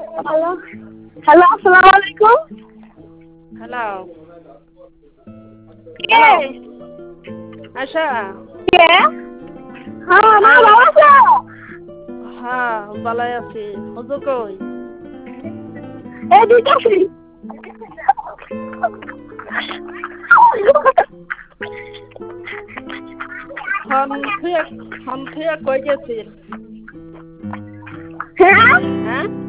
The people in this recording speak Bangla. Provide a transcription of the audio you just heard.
হ্যালো হ্যালো, আসসালামু আলাইকুম। হ্যালো কে? হ্যালো আশা। কে? হ্যাঁ, মা ভালো আছো? হ্যাঁ ভালো আছি। হুজুর কই? এই দিতেছি। হন থুয়া কই গেছিল? হ্যাঁ? হ্যাঁ